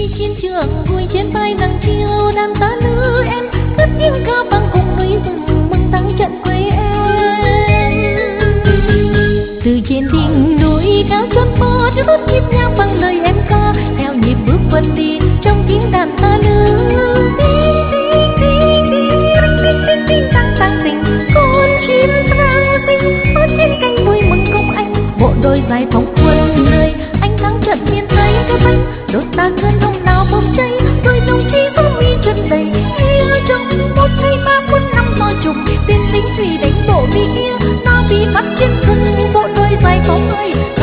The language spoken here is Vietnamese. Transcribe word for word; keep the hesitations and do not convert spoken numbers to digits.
chiến trường vui trên vai nắng chiều, đàn ta nữ em cất tiếng ca vang cùng núi rừng mừng thắng trận quê em. Từ trên đỉnh núi cao chót vót rót nhịp nhàng bằng lời em ca, theo nhịp bước vần đi trong tiếng đàn ta nữ. Tinh tinh tinh tinh tinh tinh tăng tăng tình, con chim sang sinh ở trên cánh vui mừng công anh. Bộ đôi giải phóng quân nơi anh thắng trận miền Tây cái bánh, đốt ta cơn hồng nào bốc cháy, đôi đồng chí số mi chân đầy nghĩa trong một hai ba bốn năm lo trùng tên lính thủy đánh bộ bị kia, ta bị bắt trên sân bộ đôi giải phóng ơi.